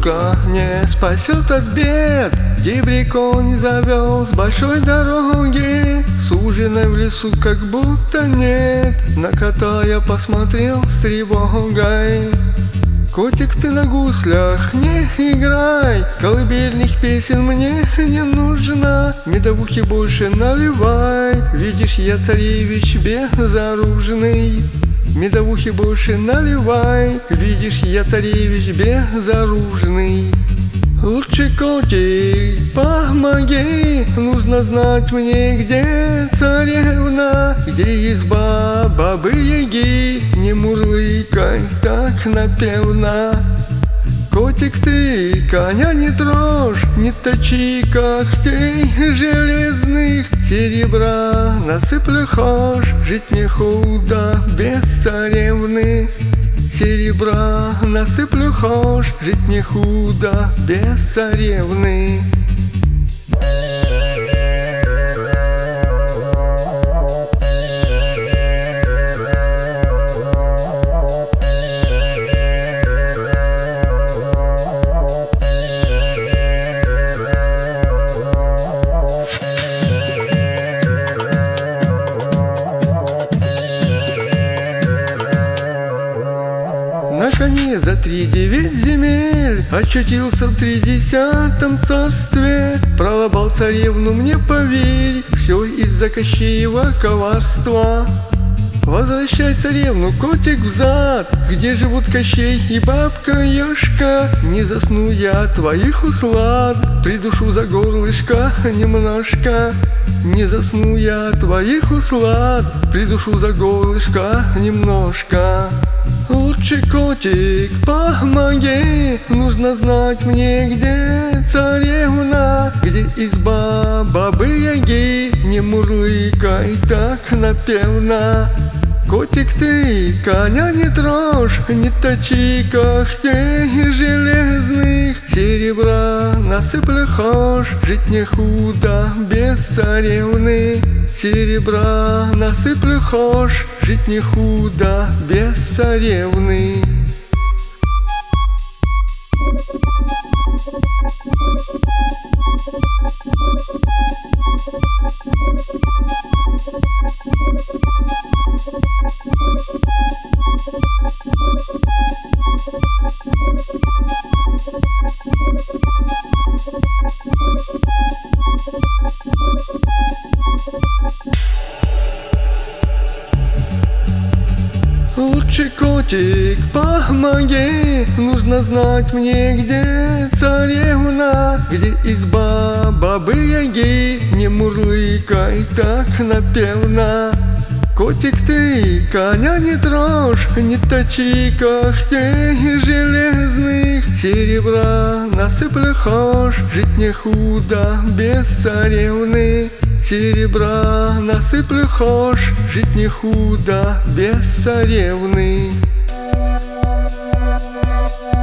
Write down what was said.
лодка не спасет от бед. Дебри конь завел с большой дороги, суженой в лесу как будто нет. На кота я посмотрел с тревогой. Котик, ты на гуслях не играй, колыбельных песен мне не нужно. Медовухи больше наливай, видишь, я царевич безоружный. Медовухи больше наливай, видишь, я царевич безоружный. Лучше, котик, помоги, нужно знать мне, где царевна, где изба бабы-яги. Не мурлыкай так напевно. Котик, ты коня не трожь, не точи когтей железных. Серебра насыплю хошь, жить не худо без царевны. Серебра насыплю хошь, жить не худо без царевны. На коне за 39 земель очутился в 30-м царстве. Пролобал царевну, мне поверь, все из-за Кощеева коварства. Возвращай царевну, котик, взад, где живут Кощей и бабка Ёшка. Не засну я от твоих услад, придушу за горлышко немножко. Не засну я от твоих услад, придушу за горлышко немножко. Лучше, котик, помоги, нужно знать мне, где царевна, где изба бабы-яги. Не мурлыкай так напевно. Котик, ты коня не трожь, не точи когтей железных. Серебра насыплю хошь, жить не худо без царевны. Серебра насыплю хошь, жить не худо без царевны. Лучше, котик, помоги, нужно знать мне, где царевна, где изба бабы-яги. Не мурлыкай так напевно. Котик, ты коня не трожь, не точи когтей железных. Серебра насыплю хошь, жить не худо без царевны. Серебра насыплю хошь, жить не худо без царевны.